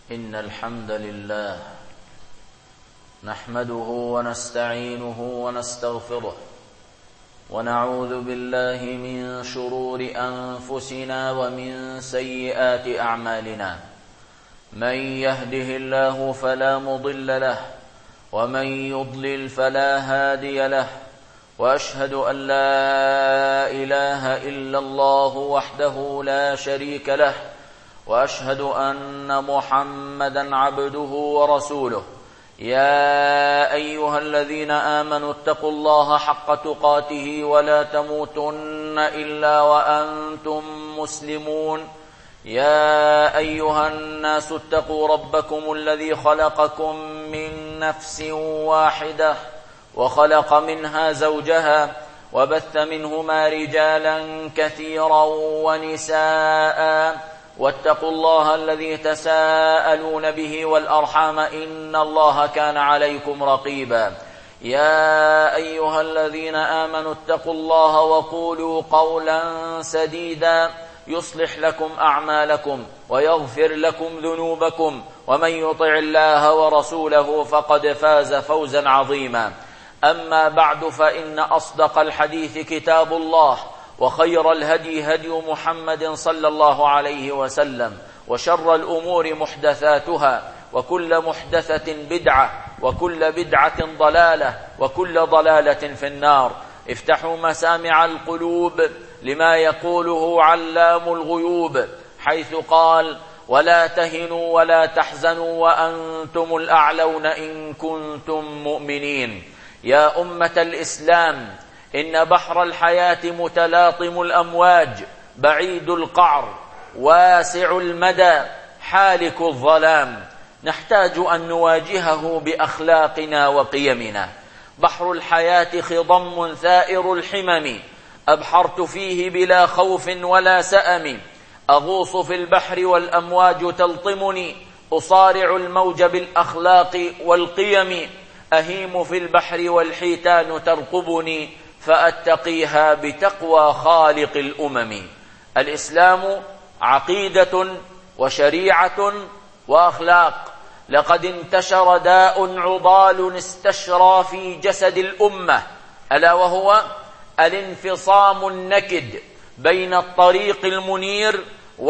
إن الحمد لله نحمده ونستعينه ونستغفره ونعوذ بالله من شرور أنفسنا ومن سيئات أعمالنا. من يهده الله فلا مضل له ومن يضلل فلا هادي له، وأشهد أن لا إله إلا الله وحده لا شريك له، وأشهد أن محمدًا عبده ورسوله. يا أيها الذين آمنوا اتقوا الله حق تقاته ولا تموتن إلا وأنتم مسلمون. يا أيها الناس اتقوا ربكم الذي خلقكم من نفس واحدة وخلق منها زوجها وبث منهما رجالا كثيرا ونساء، واتقوا الله الذي تساءلون به والأرحام إن الله كان عليكم رقيبا. يا أيها الذين آمنوا اتقوا الله وقولوا قولا سديدا يصلح لكم أعمالكم ويغفر لكم ذنوبكم، ومن يطع الله ورسوله فقد فاز فوزا عظيما. أما بعد، فإن أصدق الحديث كتاب الله، وخير الهدي هدي محمد صلى الله عليه وسلم، وشر الأمور محدثاتها، وكل محدثة بدعة، وكل بدعة ضلالة، وكل ضلالة في النار. افتحوا مسامع القلوب لما يقوله علام الغيوب، حيث قال: ولا تهنوا ولا تحزنوا وأنتم الأعلون إن كنتم مؤمنين. يا أمة الإسلام، إن بحر الحياة متلاطم الأمواج، بعيد القعر، واسع المدى، حالك الظلام، نحتاج أن نواجهه بأخلاقنا وقيمنا. بحر الحياة خضم ثائر الحمم، أبحرت فيه بلا خوف ولا سأم، أغوص في البحر والأمواج تلطمني، أصارع الموج بالأخلاق والقيم، أهيم في البحر والحيتان ترقبني، فأتقيها بتقوى خالق الأمم. الإسلام عقيدة وشريعة وأخلاق. لقد انتشر داء عضال استشرى في جسد الأمة، ألا وهو الانفصام النكد بين الطريق المنير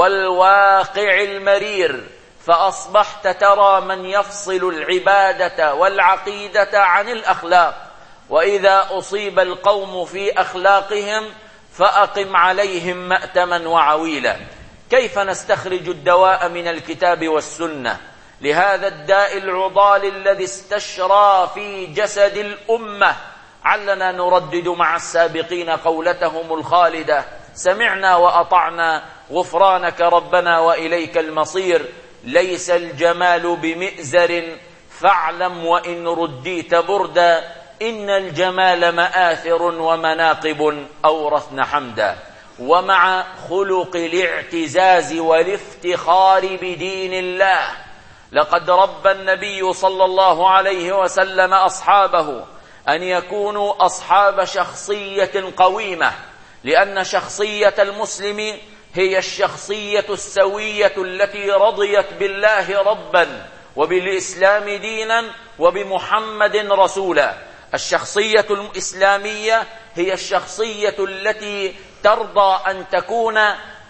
والواقع المرير، فأصبحت ترى من يفصل العبادة والعقيدة عن الأخلاق، وإذا أصيب القوم في أخلاقهم فأقم عليهم مأتما وعويلا. كيف نستخرج الدواء من الكتاب والسنة لهذا الداء العضال الذي استشرى في جسد الأمة؟ علنا نردد مع السابقين قولتهم الخالدة: سمعنا وأطعنا غفرانك ربنا وإليك المصير. ليس الجمال بمئزر فاعلم وإن رديت بردا، إن الجمال مآثر ومناقب أورثن حمدا. ومع خلق الاعتزاز والافتخار بدين الله، لقد ربى النبي صلى الله عليه وسلم أصحابه أن يكونوا أصحاب شخصية قويمة، لأن شخصية المسلم هي الشخصية السوية التي رضيت بالله ربا وبالإسلام دينا وبمحمد رسولا. الشخصية الإسلامية هي الشخصية التي ترضى أن تكون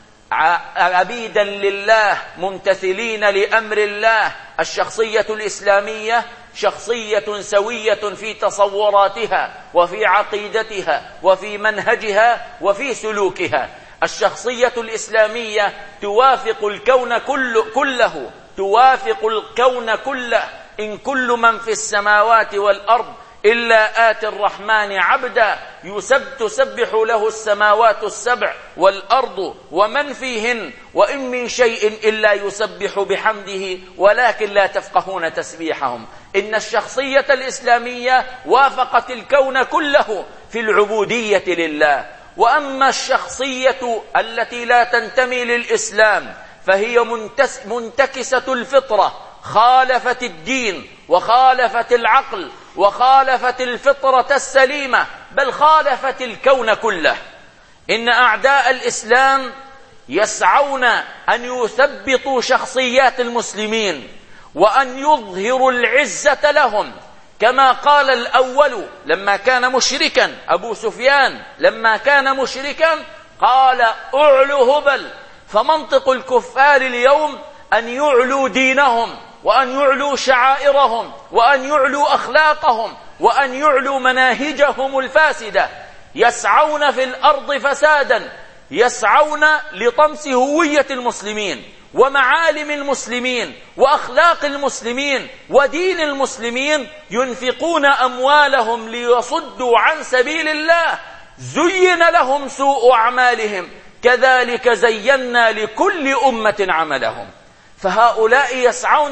عبيدا لله ممتثلين لأمر الله. الشخصية الإسلامية شخصية سوية في تصوراتها وفي عقيدتها وفي منهجها وفي سلوكها. الشخصية الإسلامية توافق الكون كله، توافق الكون كله. إن كل من في السماوات والأرض إلا آتي الرحمن عبدا، تسبح له السماوات السبع والأرض ومن فيهن، وإن من شيء إلا يسبح بحمده ولكن لا تفقهون تسبيحهم. إن الشخصية الإسلامية وافقت الكون كله في العبودية لله. وأما الشخصية التي لا تنتمي للإسلام فهي منتكسة الفطرة، خالفت الدين وخالفت العقل وخالفت الفطرة السليمة، بل خالفت الكون كله. إن أعداء الإسلام يسعون أن يثبطوا شخصيات المسلمين، وأن يظهروا العزة لهم، كما قال الأول لما كان مشركا، أبو سفيان لما كان مشركا قال أعلو هبل. فمنطق الكفار اليوم أن يعلوا دينهم، وأن يعلوا شعائرهم، وأن يعلوا أخلاقهم، وأن يعلوا مناهجهم الفاسدة. يسعون في الأرض فسادا، يسعون لطمس هوية المسلمين ومعالم المسلمين وأخلاق المسلمين ودين المسلمين، ينفقون أموالهم ليصدوا عن سبيل الله. زين لهم سوء أعمالهم، كذلك زينا لكل أمة عملهم. فهؤلاء يسعون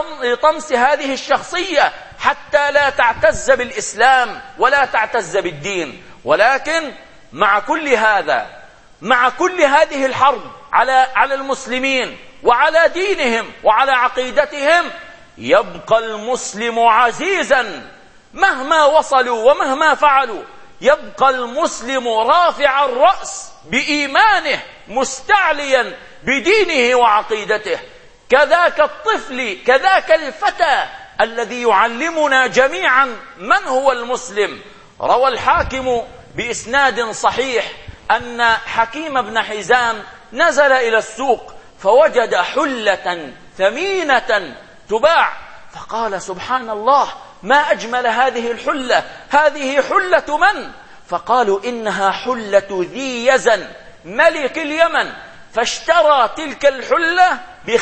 لطمس هذه الشخصية حتى لا تعتز بالإسلام ولا تعتز بالدين. ولكن مع كل هذا، مع كل هذه الحرب على المسلمين وعلى دينهم وعلى عقيدتهم، يبقى المسلم عزيزا مهما وصلوا ومهما فعلوا. يبقى المسلم رافع الرأس بإيمانه، مستعليا بدينه وعقيدته. كذاك الطفل، كذاك الفتى الذي يعلمنا جميعا من هو المسلم. روى الحاكم بإسناد صحيح أن حكيم بن حزام نزل إلى السوق فوجد حلة ثمينة تباع، فقال سبحان الله، ما أجمل هذه الحلة، هذه حلة من؟ فقالوا إنها حلة ذي يزن ملك اليمن. فاشترى تلك الحلة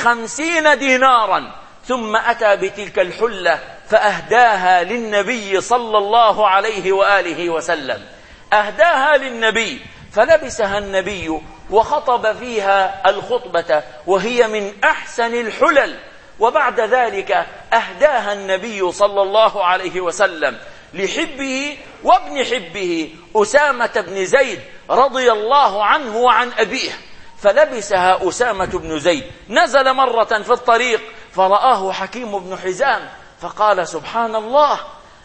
ب50 دينارا، ثم أتى بتلك الحلة فأهداها للنبي صلى الله عليه وآله وسلم. أهداها للنبي فلبسها النبي وخطب فيها الخطبة، وهي من أحسن الحلل. وبعد ذلك أهداها النبي صلى الله عليه وسلم لحبه وابن حبه أسامة بن زيد رضي الله عنه وعن أبيه. فلبسها أسامة بن زيد، نزل مرة في الطريق فرآه حكيم بن حزام فقال سبحان الله،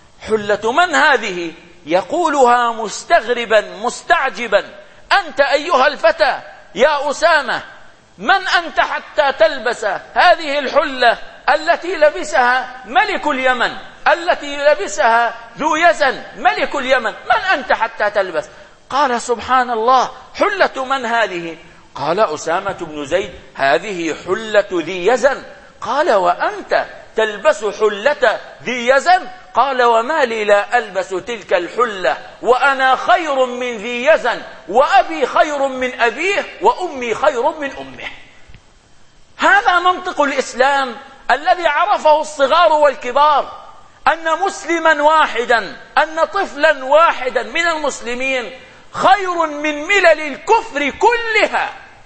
حلة من هذه؟ يقولها مستغربا مستعجبا، أنت أيها الفتى يا أسامة، من أنت حتى تلبس هذه الحلة التي لبسها ملك اليمن، التي لبسها ذو يزن ملك اليمن، من أنت حتى تلبس؟ قال سبحان الله، حلة من هذه؟ قال أسامة بن زيد هذه حلة ذي يزن. قال وأنت تلبس حلة ذي يزن؟ قال وما لي لا ألبس تلك الحلة وأنا خير من ذي يزن، وأبي خير من أبيه، وأمي خير من أمه. هذا منطق الإسلام الذي عرفه الصغار والكبار، أن مسلما واحدا، أن طفلا واحدا من المسلمين خير من ملل الكفر كلها،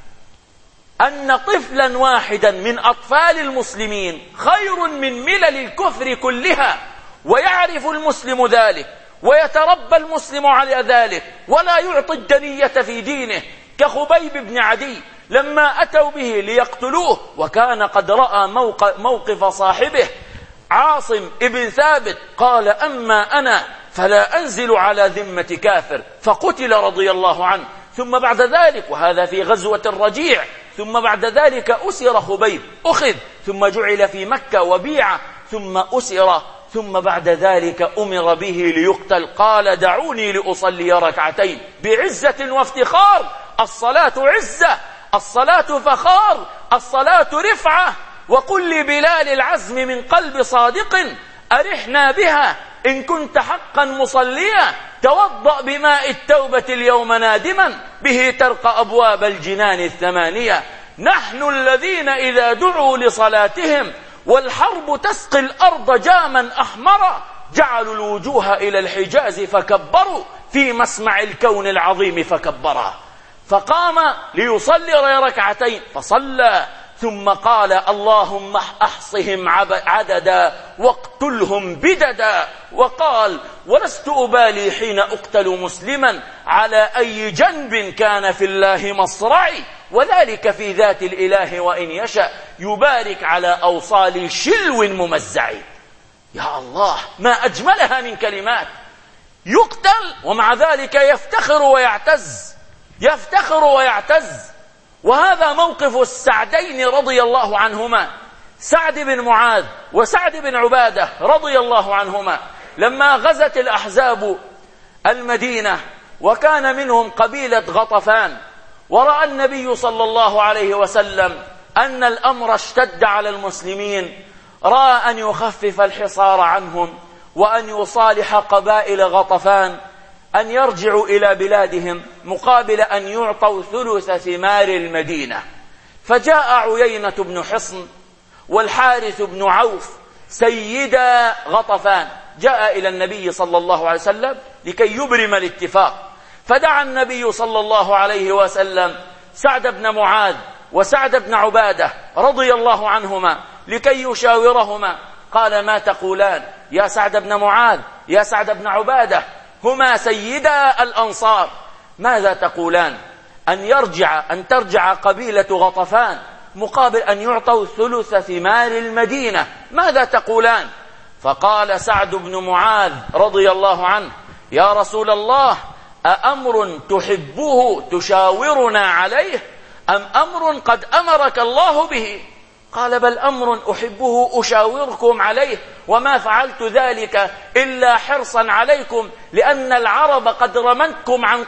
أن طفلا واحدا من أطفال المسلمين خير من ملل الكفر كلها. ويعرف المسلم ذلك، ويتربى المسلم على ذلك، ولا يعطي الدنية في دينه. كخبيب بن عدي لما أتوا به ليقتلوه، وكان قد رأى موقف صاحبه عاصم ابن ثابت، قال أما أنا فلا أنزل على ذمة كافر، فقتل رضي الله عنه. ثم بعد ذلك، وهذا في غزوة الرجيع، ثم بعد ذلك أسر خبيب، أخذ ثم جعل في مكة وبيع، ثم أسر، ثم بعد ذلك أمر به ليقتل. قال دعوني لأصلي ركعتين بعزة وافتخار. الصلاة عزة، الصلاة فخار، الصلاة رفعة. وقل لبلال العزم من قلب صادق أرحنا بها إن كنت حقا مصليا، توضأ بماء التوبة اليوم نادما به ترقى أبواب الجنان 8. نحن الذين إذا دعوا لصلاتهم والحرب تسقي الأرض جاما أحمرا، جعلوا الوجوه إلى الحجاز فكبروا في مسمع الكون العظيم فكبرا. فقام ليصلي ركعتين فصلى، ثم قال اللهم أحصهم عددا واقتلهم بددا. وقال ولست أبالي حين أقتل مسلما على أي جنب كان في الله مصرعي، وذلك في ذات الإله وإن يشأ يبارك على أوصال شلو ممزع. يا الله، ما أجملها من كلمات. يقتل ومع ذلك يفتخر ويعتز، يفتخر ويعتز. وهذا موقف السعدين رضي الله عنهما سعد بن معاذ وسعد بن عبادة رضي الله عنهما لما غزت الأحزاب المدينة وكان منهم قبيلة غطفان، ورأى النبي صلى الله عليه وسلم أن الأمر اشتد على المسلمين، رأى أن يخفف الحصار عنهم وأن يصالح قبائل غطفان أن يرجعوا إلى بلادهم مقابل أن يعطوا ثلث ثمار المدينة. فجاء عيينة بن حصن والحارث بن عوف سيدا غطفان، جاء إلى النبي صلى الله عليه وسلم لكي يبرم الاتفاق، فدعا النبي صلى الله عليه وسلم سعد بن معاذ وسعد بن عبادة رضي الله عنهما لكي يشاورهما. قال: ما تقولان يا سعد بن معاذ يا سعد بن عبادة، هما سيدا الأنصار، ماذا تقولان أن ترجع قبيلة غطفان مقابل أن يعطوا ثلث ثمار المدينة، ماذا تقولان؟ فقال سعد بن معاذ رضي الله عنه: يا رسول الله، أأمر تحبه تشاورنا عليه أم أمر قد أمرك الله به؟ قال: بل أمر أحبه أشاوركم عليه، وما فعلت ذلك إلا حرصا عليكم، لأن العرب قد رمتكم عن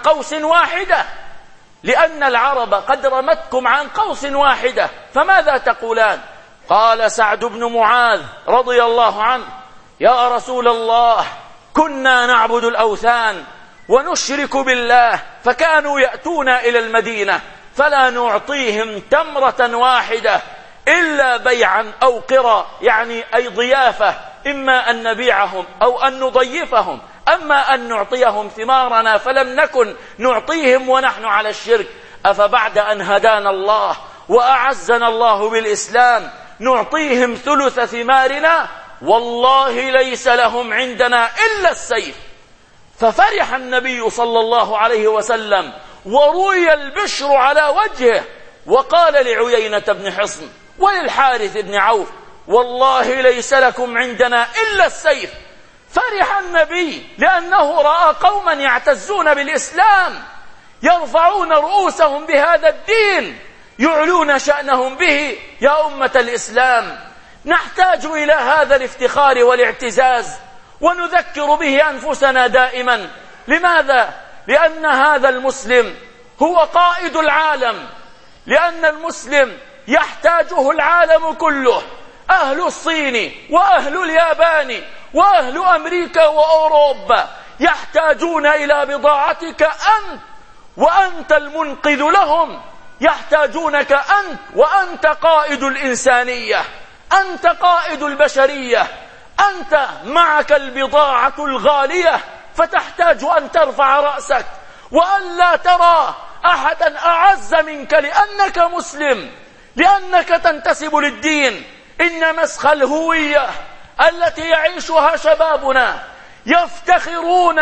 قوس واحدة، فماذا تقولان؟ قال سعد بن معاذ رضي الله عنه: يا رسول الله، كنا نعبد الأوثان ونشرك بالله، فكانوا يأتون إلى المدينة فلا نعطيهم تمرة واحدة إلا بيعا أو قرا، يعني أي ضيافة، إما أن نبيعهم أو أن نضيفهم، أما أن نعطيهم ثمارنا فلم نكن نعطيهم ونحن على الشرك. أفبعد أن هدانا الله وأعزنا الله بالإسلام نعطيهم ثلث ثمارنا؟ والله ليس لهم عندنا إلا السيف. ففرح النبي صلى الله عليه وسلم وروي البشر على وجهه، وقال لعيينة بن حصن وللحارث بن عوف: والله ليس لكم عندنا إلا السيف. فرح النبي لأنه رأى قوما يعتزون بالإسلام، يرفعون رؤوسهم بهذا الدين، يعلون شأنهم به. يا أمة الإسلام، نحتاج إلى هذا الافتخار والاعتزاز، ونذكر به أنفسنا دائما. لماذا؟ لأن هذا المسلم هو قائد العالم، لأن المسلم يحتاجه العالم كله، أهل الصين وأهل اليابان وأهل أمريكا وأوروبا يحتاجون إلى بضاعتك أنت، وأنت المنقذ لهم، يحتاجونك أنت، وأنت قائد الإنسانية، أنت قائد البشرية، أنت معك البضاعة الغالية، فتحتاج أن ترفع رأسك وأن لا ترى أحدا أعز منك لأنك مسلم، لأنك تنتسب للدين. إن مسخ الهوية التي يعيشها شبابنا يفتخرون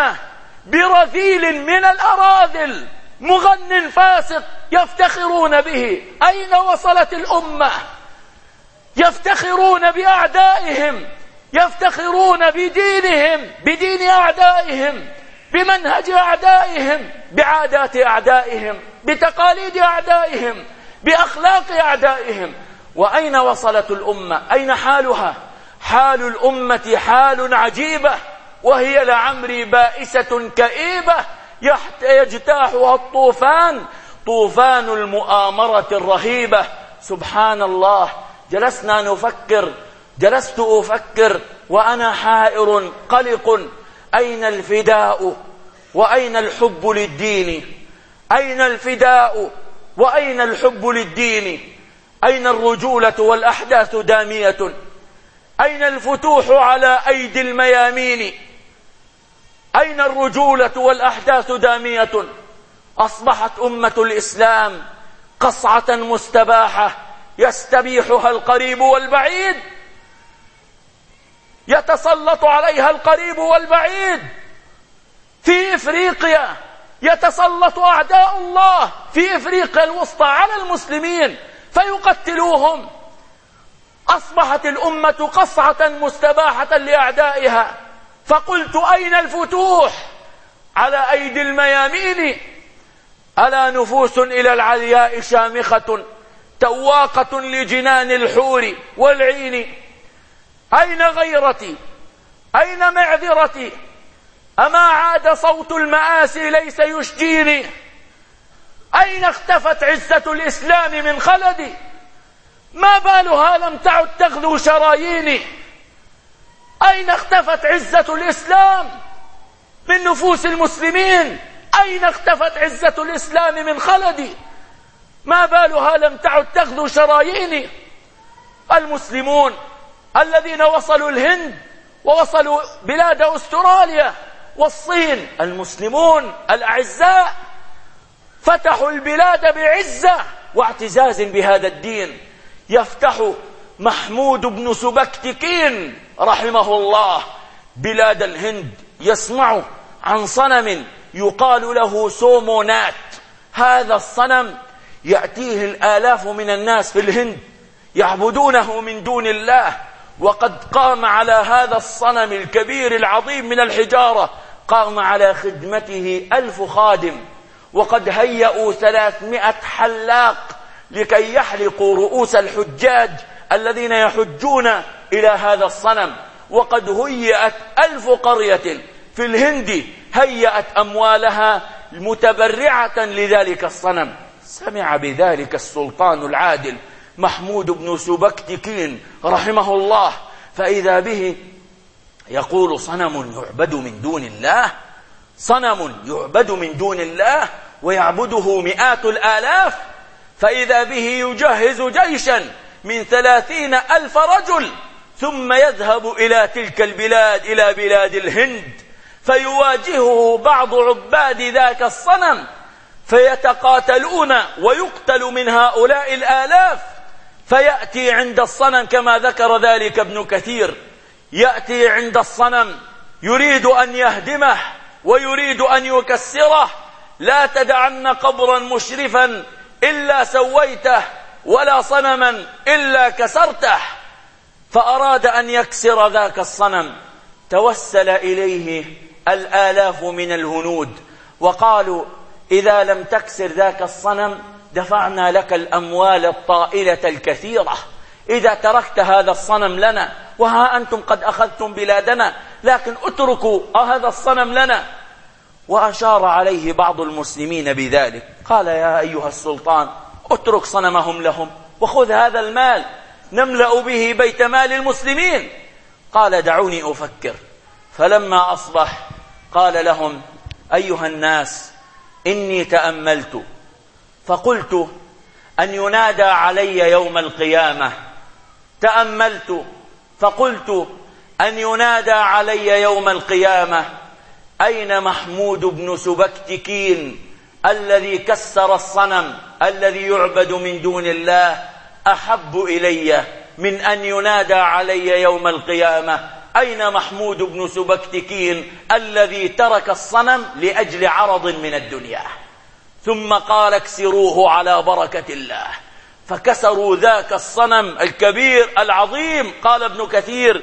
برذيل من الأراذل، مغن فاسق يفتخرون به. أين وصلت الأمة؟ يفتخرون بأعدائهم، يفتخرون بدينهم، بدين أعدائهم، بمنهج أعدائهم، بعادات أعدائهم، بتقاليد أعدائهم، بأخلاق أعدائهم. وأين وصلت الأمة؟ أين حالها؟ حال الأمة حال عجيبة، وهي لعمري بائسة كئيبة يجتاحها الطوفان، طوفان المؤامرة الرهيبة. سبحان الله، جلست أفكر وأنا حائر قلق، أين الفداء وأين الحب للدين؟ أين الفداء وأين الحب للدين؟ أين الرجولة والأحداث دامية؟ أين الفتوح على أيدي الميامين؟ أين الرجولة والأحداث دامية؟ أصبحت أمة الإسلام قصعة مستباحة يستبيحها القريب والبعيد، يتسلط عليها القريب والبعيد. في إفريقيا يتسلط أعداء الله في إفريقيا الوسطى على المسلمين فيقتلوهم. أصبحت الأمة قصعة مستباحة لأعدائها. فقلت: أين الفتوح على أيدي الميامين؟ ألا نفوس إلى العلياء شامخة تواقة لجنان الحور والعين. أين غيرتي؟ أين معذرتي؟ أما عاد صوت المآسي ليس يشجيني؟ أين اختفت عزة الإسلام من خلدي؟ ما بالها لم تعد تغلو شراييني؟ أين اختفت عزة الإسلام من نفوس المسلمين؟ أين اختفت عزة الإسلام من خلدي؟ ما بالها لم تعد تغلو شراييني؟ المسلمون الذين وصلوا الهند ووصلوا بلاد أستراليا والصين، المسلمون الأعزاء فتحوا البلاد بعزة واعتزاز بهذا الدين. يفتح محمود بن سبكتكين رحمه الله بلاد الهند، يسمع عن صنم يقال له سومونات. هذا الصنم يأتيه الآلاف من الناس في الهند يعبدونه من دون الله، وقد قام على هذا الصنم الكبير العظيم من الحجارة قام على خدمته 1000 خادم، وقد هيئوا 300 حلاق لكي يحلقوا رؤوس الحجاج الذين يحجون إلى هذا الصنم. وقد هيئت 1000 قرية في الهند هيئت أموالها متبرعة لذلك الصنم. سمع بذلك السلطان العادل محمود بن سبكتكين رحمه الله، فإذا به يقول صنم يعبد من دون الله، صنم يعبد من دون الله ويعبده مئات الآلاف. فإذا به يجهز جيشا من 30,000 رجل ثم يذهب إلى تلك البلاد، إلى بلاد الهند، فيواجهه بعض عباد ذاك الصنم فيتقاتلون ويقتل من هؤلاء الآلاف. فيأتي عند الصنم كما ذكر ذلك ابن كثير، يأتي عند الصنم يريد أن يهدمه ويريد أن يكسره. لا تدعن قبرا مشرفا إلا سويته ولا صنما إلا كسرته. فأراد أن يكسر ذاك الصنم، توسل إليه الآلاف من الهنود وقالوا إذا لم تكسر ذاك الصنم دفعنا لك الأموال الطائلة الكثيرة، إذا تركت هذا الصنم لنا، وها أنتم قد أخذتم بلادنا، لكن اتركوا هذا الصنم لنا. وأشار عليه بعض المسلمين بذلك، قال يا أيها السلطان اترك صنمهم لهم وخذ هذا المال نملأ به بيت مال المسلمين. قال دعوني أفكر. فلما أصبح قال لهم أيها الناس إني تأملت فقلت أن ينادى علي يوم القيامة، تأملت فقلت أن ينادى علي يوم القيامة أين محمود بن سبكتكين الذي كسر الصنم الذي يعبد من دون الله، أحب إلي من أن ينادى علي يوم القيامة أين محمود بن سبكتكين الذي ترك الصنم لأجل عرض من الدنيا. ثم قال اكسروه على بركة الله، فكسروا ذاك الصنم الكبير العظيم. قال ابن كثير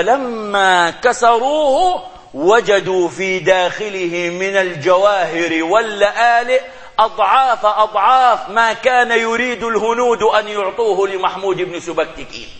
فلما كسروه وجدوا في داخله من الجواهر واللآلئ أضعاف أضعاف ما كان يريد الهنود أن يعطوه لمحمود بن سبكتكين،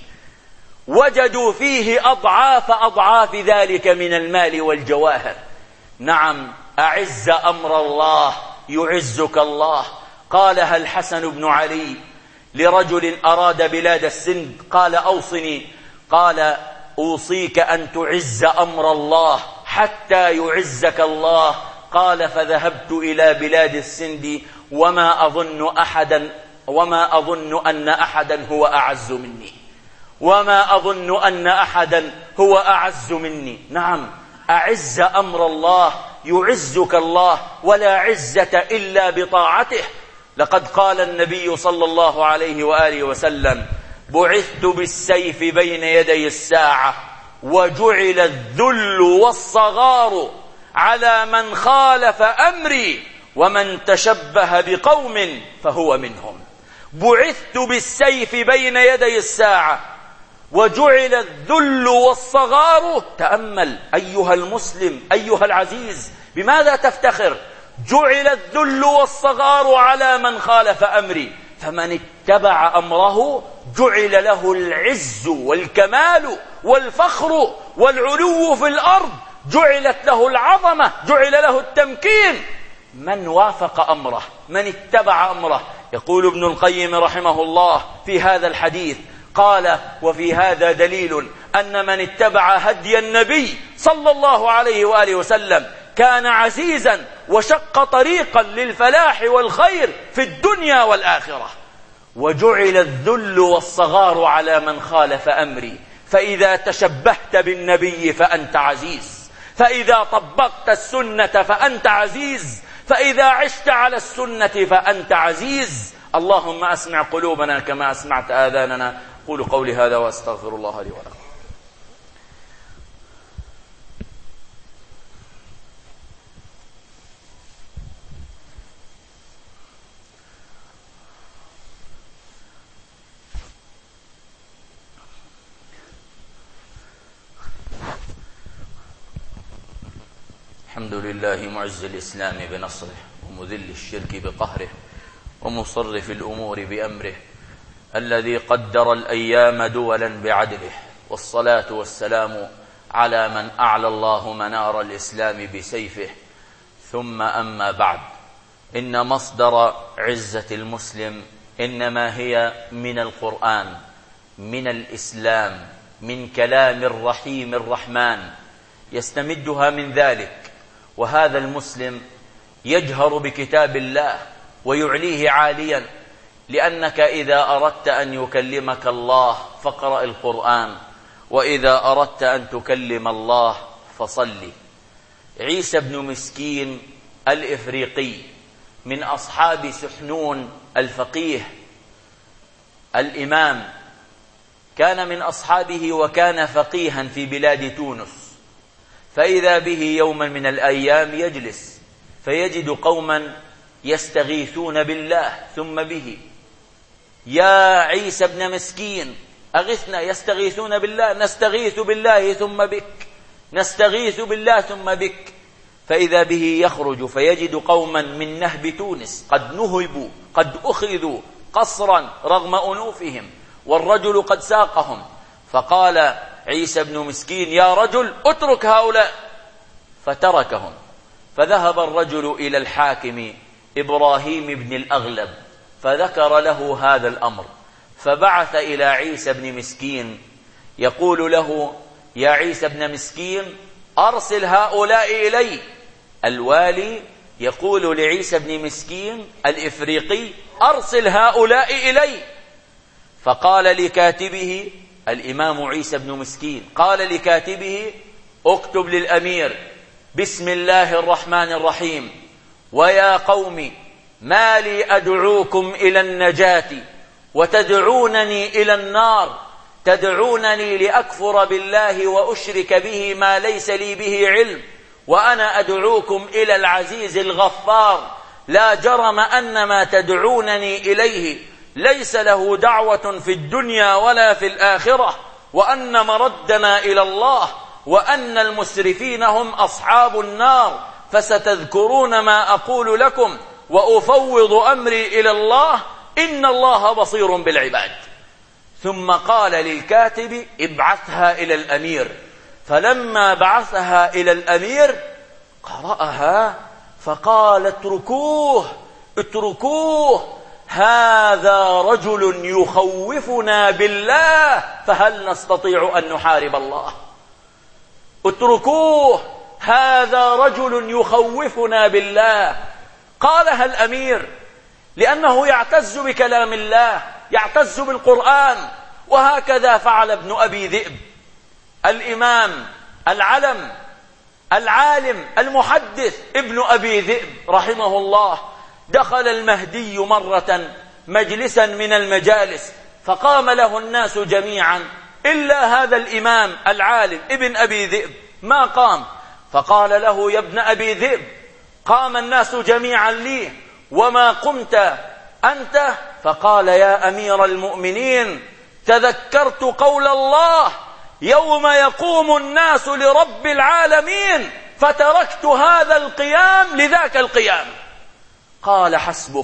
وجدوا فيه أضعاف أضعاف ذلك من المال والجواهر. نعم، أعز أمر الله يعزك الله. قالها الحسن بن علي لرجل أراد بلاد السند، قال أوصني، قال أوصيك أن تعز أمر الله حتى يعزك الله. قال فذهبت إلى بلاد السند وما أظن أن أحدا هو أعز مني، وما أظن أن أحدا هو أعز مني. نعم، أعز أمر الله يعزك الله، ولا عزة إلا بطاعته. لقد قال النبي صلى الله عليه وآله وسلم بعثت بالسيف بين يدي الساعة وجعل الذل والصغار على من خالف أمري ومن تشبه بقوم فهو منهم. بعثت بالسيف بين يدي الساعة وجعل الذل والصغار. تأمل أيها المسلم أيها العزيز، بماذا تفتخر؟ جعل الذل والصغار على من خالف أمري، فمن اتبع أمره جعل له العز والكمال والفخر والعلو في الأرض، جعلت له العظمة، جعل له التمكين. من وافق أمره، من اتبع أمره. يقول ابن القيم رحمه الله في هذا الحديث، قال: وفي هذا دليل أن من اتبع هدي النبي صلى الله عليه وآله وسلم كان عزيزا وشق طريقا للفلاح والخير في الدنيا والآخرة. وجعل الذل والصغار على من خالف أمري، فإذا تشبهت بالنبي فأنت عزيز، فإذا طبقت السنة فأنت عزيز، فإذا عشت على السنة فأنت عزيز. اللهم أسمع قلوبنا كما أسمعت آذاننا. قولوا قولي هذا وأستغفر الله لي ولكم. الحمد لله معز الإسلام بنصره، ومذل الشرك بقهره، ومصرف الأمور بأمره، الذي قدر الأيام دولا بعدله، والصلاة والسلام على من أعلى الله منار الإسلام بسيفه. ثم أما بعد، إن مصدر عزة المسلم إنما هي من القرآن، من الإسلام، من كلام الرحيم الرحمن، يستمدها من ذلك. وهذا المسلم يجهر بكتاب الله ويعليه عاليا، لأنك إذا أردت أن يكلمك الله فاقرأ القرآن، وإذا أردت أن تكلم الله فصلي. عيسى بن مسكين الإفريقي من أصحاب سحنون الفقيه الإمام، كان من أصحابه وكان فقيها في بلاد تونس. فإذا به يوما من الأيام يجلس فيجد قوما يستغيثون بالله ثم به: يا عيسى بن مسكين أغثنا. يستغيثون بالله: نستغيث بالله ثم بك، نستغيث بالله ثم بك. فإذا به يخرج فيجد قوما من نهب تونس قد نهبوا، قد أخذوا قصرا رغم أنوفهم، والرجل قد ساقهم. فقال عيسى بن مسكين: يا رجل اترك هؤلاء. فتركهم. فذهب الرجل إلى الحاكم إبراهيم بن الأغلب فذكر له هذا الأمر، فبعث إلى عيسى بن مسكين يقول له: يا عيسى بن مسكين أرسل هؤلاء إلي. الوالي يقول لعيسى بن مسكين الإفريقي: أرسل هؤلاء إلي. فقال لكاتبه الإمام عيسى بن مسكين، قال لكاتبه: اكتب للأمير بسم الله الرحمن الرحيم: ويا قوم ما لي أدعوكم إلى النجاة وتدعونني إلى النار، تدعونني لأكفر بالله وأشرك به ما ليس لي به علم، وأنا أدعوكم إلى العزيز الغفار. لا جرم أن ما تدعونني إليه ليس له دعوة في الدنيا ولا في الآخرة، وأن مردنا إلى الله، وأن المسرفين هم أصحاب النار. فستذكرون ما أقول لكم، وأفوض أمري إلى الله، إن الله بصير بالعباد. ثم قال للكاتب: ابعثها إلى الأمير. فلما بعثها إلى الأمير قرأها فقال: اتركوه اتركوه، هذا رجل يخوفنا بالله، فهل نستطيع أن نحارب الله؟ اتركوه، هذا رجل يخوفنا بالله. قالها الأمير لأنه يعتز بكلام الله، يعتز بالقرآن. وهكذا فعل ابن أبي ذئب الإمام العلم العالم المحدث ابن أبي ذئب رحمه الله. دخل المهدي مرة مجلسا من المجالس، فقام له الناس جميعا إلا هذا الإمام العالم ابن أبي ذئب ما قام. فقال له: يا ابن أبي ذئب، قام الناس جميعا لي وما قمت أنت؟ فقال: يا أمير المؤمنين، تذكرت قول الله: يوم يقوم الناس لرب العالمين، فتركت هذا القيام لذاك القيام. قال: حسبك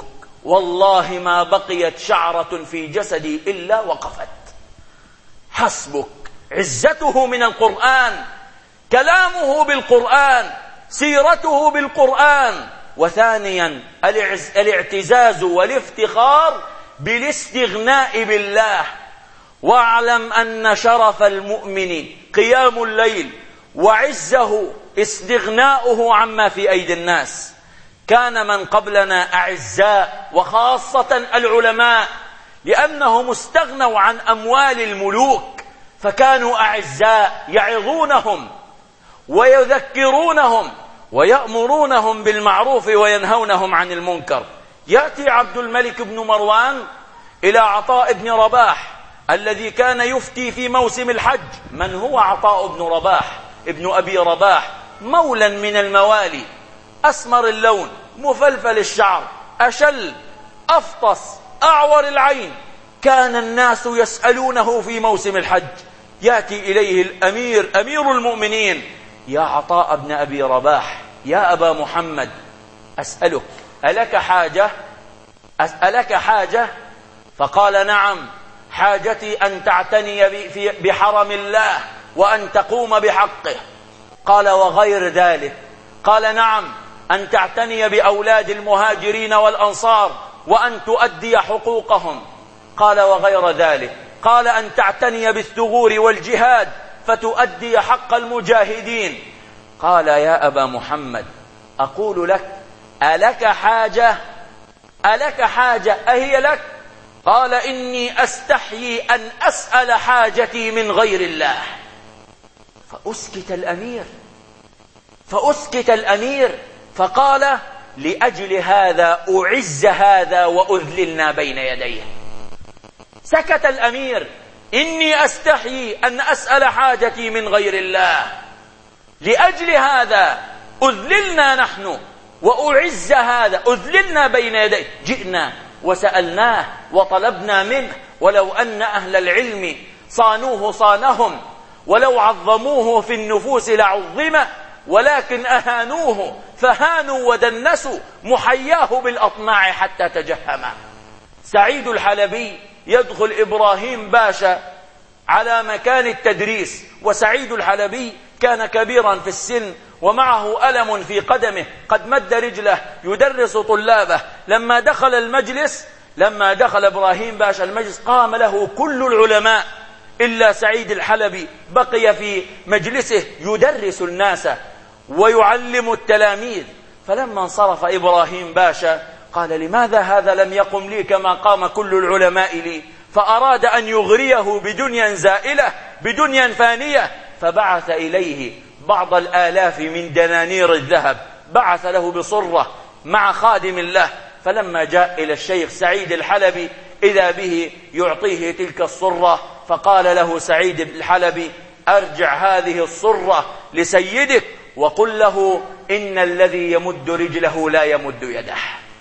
والله ما بقيت شعرة في جسدي إلا وقفت. حسبك، عزته من القرآن، كلامه بالقرآن، سيرته بالقرآن. وثانيا الاعتزاز والافتخار بالاستغناء بالله. واعلم أن شرف المؤمن قيام الليل، وعزه استغناؤه عما في أيدي الناس. كان من قبلنا أعزاء، وخاصة العلماء، لأنهم استغنوا عن أموال الملوك، فكانوا أعزاء يعظونهم ويذكرونهم ويأمرونهم بالمعروف وينهونهم عن المنكر. يأتي عبد الملك بن مروان إلى عطاء بن رباح الذي كان يفتي في موسم الحج. من هو عطاء بن رباح؟ ابن أبي رباح، مولا من الموالي، أسمر اللون، مفلفل الشعر، أشل، أفطس، أعور العين. كان الناس يسألونه في موسم الحج. يأتي إليه الأمير، أمير المؤمنين: يا عطاء بن أبي رباح، يا أبا محمد، أسألك، ألك حاجة؟ أسألك حاجة؟ فقال: نعم، حاجتي أن تعتني بحرم الله وأن تقوم بحقه. قال: وغير ذلك؟ قال: نعم، أن تعتني بأولاد المهاجرين والأنصار وأن تؤدي حقوقهم. قال: وغير ذلك؟ قال: أن تعتني بالثغور والجهاد فتؤدي حق المجاهدين. قال: يا أبا محمد، أقول لك: ألك حاجة؟ ألك حاجة؟ أهي لك؟ قال: إني أستحيي أن أسأل حاجتي من غير الله. فأسكت الأمير فقال: لأجل هذا أعز هذا وأذللنا بين يديه. سكت الأمير: إني أستحيي أن أسأل حاجتي من غير الله، لأجل هذا أذللنا نحن وأعز هذا، أذللنا بين يديه. جئنا وسألناه وطلبنا منه، ولو أن أهل العلم صانوه صانهم، ولو عظموه في النفوس لعظمه، ولكن أهانوه فهانوا ودنسوا محياه بالأطماع حتى تجهما. سعيد الحلبي يدخل إبراهيم باشا على مكان التدريس، وسعيد الحلبي كان كبيرا في السن ومعه ألم في قدمه، قد مد رجله يدرس طلابه. لما دخل إبراهيم باشا المجلس قام له كل العلماء إلا سعيد الحلبي، بقي في مجلسه يدرس الناس ويعلم التلاميذ. فلما انصرف إبراهيم باشا قال: لماذا هذا لم يقم لي كما قام كل العلماء لي؟ فأراد أن يغريه بدنيا زائلة، بدنيا فانية، فبعث إليه بعض الآلاف من دنانير الذهب، بعث له بصرة مع خادم له. فلما جاء إلى الشيخ سعيد الحلبي إذا به يعطيه تلك الصرة، فقال له سعيد الحلبي: أرجع هذه الصرة لسيدك وقل له: إن الذي يمد رجله لا يمد يده،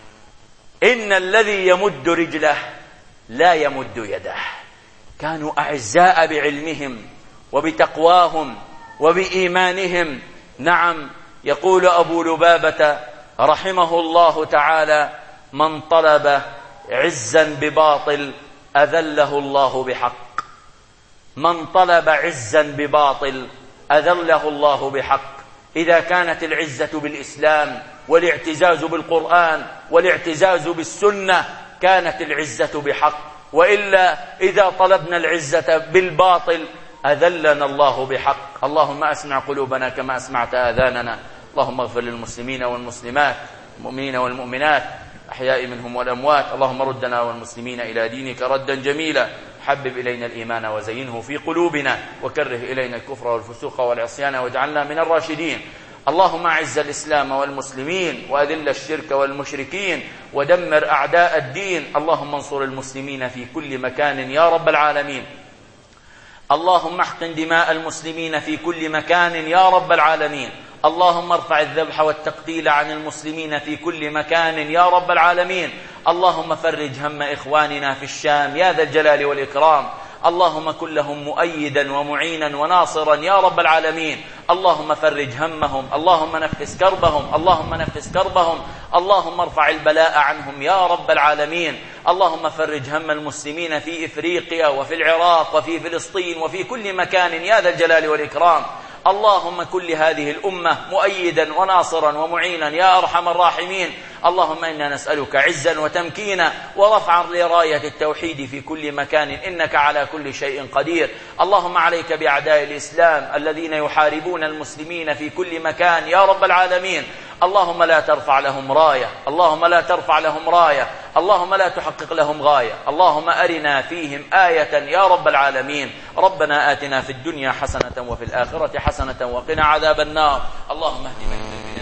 إن الذي يمد رجله لا يمد يده. كانوا أعزاء بعلمهم وبتقواهم وبإيمانهم. نعم، يقول أبو لبابة رحمه الله تعالى: من طلب عزا بباطل أذله الله بحق. من طلب عزا بباطل أذله الله بحق. إذا كانت العزة بالإسلام والاعتزاز بالقرآن والاعتزاز بالسنة كانت العزة بحق، وإلا إذا طلبنا العزة بالباطل أذلنا الله بحق. اللهم أسمع قلوبنا كما أسمعت آذاننا. اللهم اغفر للمسلمين والمسلمات، المؤمنين والمؤمنات، أحياء منهم والأموات. اللهم ردنا والمسلمين إلى دينك ردا جميلا. حبب إلينا الإيمان وزينه في قلوبنا، وكره إلينا الكفر والفسوق والعصيان واجعلنا من الراشدين. اللهم أعز الإسلام والمسلمين وأذل الشرك والمشركين ودمر أعداء الدين. اللهم انصر المسلمين في كل مكان يا رب العالمين. اللهم احقن دماء المسلمين في كل مكان يا رب العالمين. اللهم ارفع الذبح والتقتيل عن المسلمين في كل مكان يا رب العالمين. اللهم فرج هم إخواننا في الشام يا ذا الجلال والإكرام. اللهم كن لهم مؤيدا ومعينا وناصرا يا رب العالمين. اللهم فرج همهم، اللهم نفس كربهم، اللهم نفس كربهم، اللهم ارفع البلاء عنهم يا رب العالمين. اللهم فرج هم المسلمين في إفريقيا وفي العراق وفي فلسطين وفي كل مكان يا ذا الجلال والإكرام. اللهم كن لهذه الأمة مؤيدا وناصرا ومعينا يا أرحم الراحمين. اللهم إنا نسألك عزا وتمكينا ورفعا لراية التوحيد في كل مكان، إنك على كل شيء قدير. اللهم عليك بأعداء الإسلام الذين يحاربون المسلمين في كل مكان يا رب العالمين. اللهم لا ترفع لهم راية، اللهم لا ترفع لهم راية، اللهم لا تحقق لهم غاية. اللهم أرنا فيهم آية يا رب العالمين. ربنا آتنا في الدنيا حسنة وفي الآخرة حسنة وقنا عذاب النار. اللهم اهد من